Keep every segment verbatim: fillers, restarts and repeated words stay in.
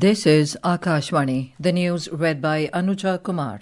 This is Akashvani, the news read by Anuja Kumar.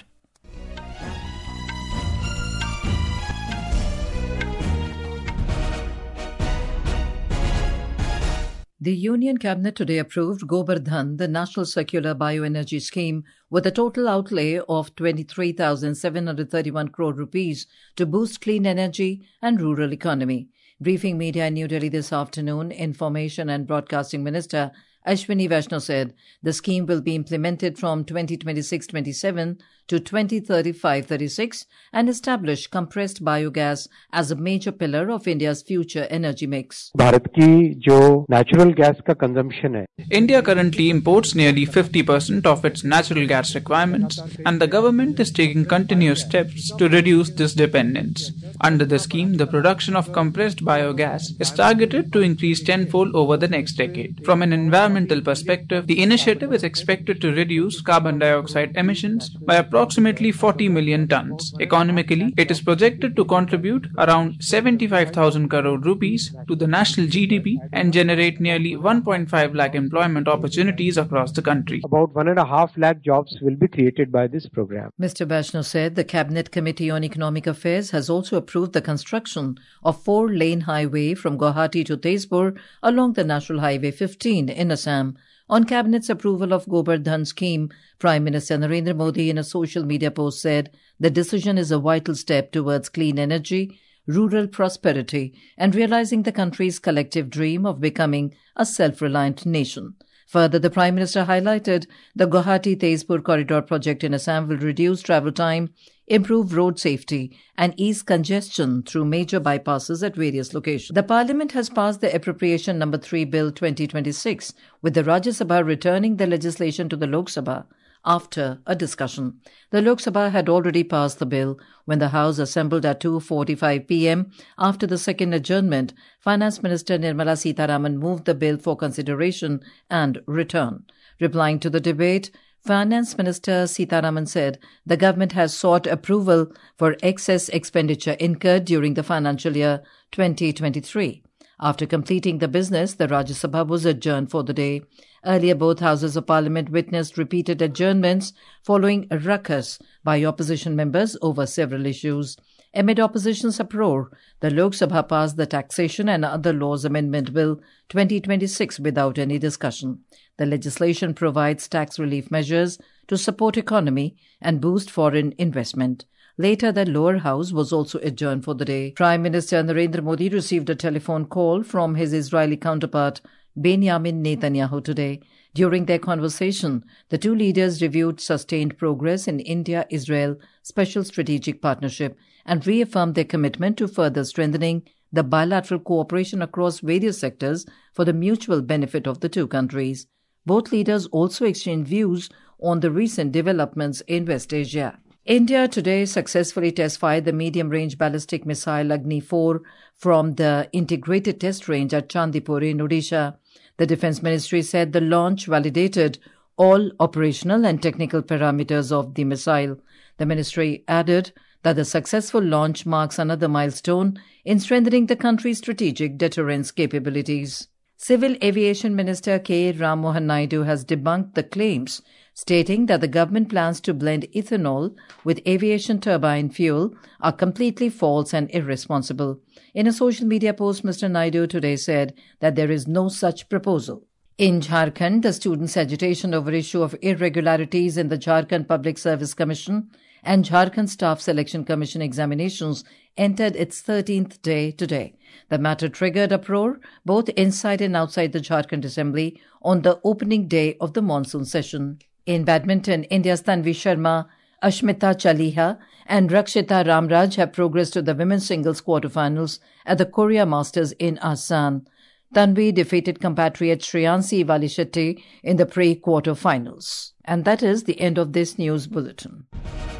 The Union Cabinet today approved Gobardhan, the National Circular Bioenergy Scheme, with a total outlay of twenty-three thousand seven hundred thirty-one crore rupees to boost clean energy and rural economy. Briefing media in New Delhi this afternoon, Information and Broadcasting Minister Ashwini Vaishnaw said the scheme will be implemented from twenty twenty-six twenty-seven to twenty thirty-five thirty-six and establish compressed biogas as a major pillar of India's future energy mix. Bharat की जो natural gas का consumption है. India currently imports nearly fifty percent of its natural gas requirements, and the government is taking continuous steps to reduce this dependence. Under the scheme, the production of compressed biogas is targeted to increase tenfold over the next decade. From an environmental perspective, the initiative is expected to reduce carbon dioxide emissions by approximately forty million tons. Economically, it is projected to contribute around seventy-five thousand crore rupees to the national G D P and generate nearly one point five lakh employment opportunities across the country. About one and a half lakh jobs will be created by this program. Mister Vaishnaw said the Cabinet Committee on Economic Affairs has also approved the construction of four-lane highway from Guwahati to Tezpur along the National Highway fifteen in Assam. On Cabinet's approval of Gobardhan scheme, Prime Minister Narendra Modi in a social media post said the decision is a vital step towards clean energy, rural prosperity and realizing the country's collective dream of becoming a self-reliant nation. Further, the Prime Minister highlighted the Guwahati-Tezpur corridor project in Assam will reduce travel time, improve road safety and ease congestion through major bypasses at various locations. The Parliament has passed the Appropriation Number three Bill twenty twenty-six, with the Rajya Sabha returning the legislation to the Lok Sabha after a discussion. The Lok Sabha had already passed the bill when the House assembled at two forty-five p.m. After the second adjournment, Finance Minister Nirmala Sitharaman moved the bill for consideration and return. Replying to the debate, Finance Minister Sitharaman said the government has sought approval for excess expenditure incurred during the financial year twenty twenty-three. After completing the business, the Rajya Sabha was adjourned for the day. Earlier, both houses of parliament witnessed repeated adjournments following a ruckus by opposition members over several issues. Amid opposition's uproar, the Lok Sabha passed the Taxation and Other Laws Amendment Bill twenty twenty-six without any discussion. The legislation provides tax relief measures to support economy and boost foreign investment. Later, the lower house was also adjourned for the day. Prime Minister Narendra Modi received a telephone call from his Israeli counterpart Benjamin Netanyahu today. During their conversation, the two leaders reviewed sustained progress in India-Israel Special Strategic Partnership and reaffirmed their commitment to further strengthening the bilateral cooperation across various sectors for the mutual benefit of the two countries. Both leaders also exchanged views on the recent developments in West Asia. India today successfully test-fired the medium-range ballistic missile Agni four from the integrated test range at Chandipur in Odisha. The Defence Ministry said the launch validated all operational and technical parameters of the missile. The ministry added that the successful launch marks another milestone in strengthening the country's strategic deterrence capabilities. Civil Aviation Minister K. Ram Mohan Naidu has debunked the claims stating that the government plans to blend ethanol with aviation turbine fuel are completely false and irresponsible. In a social media post, Mister Naidu today said that there is no such proposal. In Jharkhand, the students' agitation over issue of irregularities in the Jharkhand Public Service Commission and Jharkhand Staff Selection Commission examinations entered its thirteenth day today. The matter triggered uproar both inside and outside the Jharkhand Assembly on the opening day of the monsoon session. In badminton, India's Tanvi Sharma, Ashmita Chaliha and Rakshita Ramraj have progressed to the women's singles quarterfinals at the Korea Masters in Asan. Tanvi defeated compatriot Shreyansi Valishetty in the pre-quarterfinals. And that is the end of this news bulletin.